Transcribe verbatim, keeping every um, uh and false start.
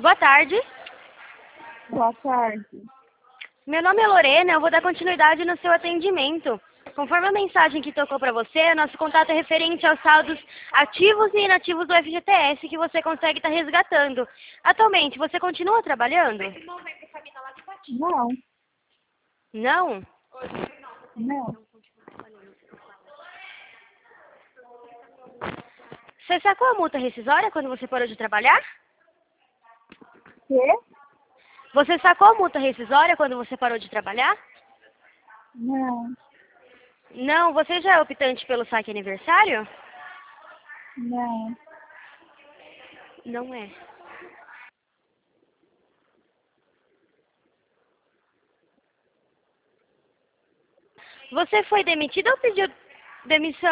Boa tarde. Boa tarde. Meu nome é Lorena, eu vou dar continuidade no seu atendimento. Conforme a mensagem que tocou para você, nosso contato é referente aos saldos ativos e inativos do F G T S que você consegue estar resgatando. Atualmente, você continua trabalhando? Não, Não? não. Você sacou a multa rescisória quando você parou de trabalhar? Quê? Você sacou a multa rescisória quando você parou de trabalhar? Não, Não, você já é optante pelo saque aniversário? não. Não é. Você foi demitido ou pediu demissão?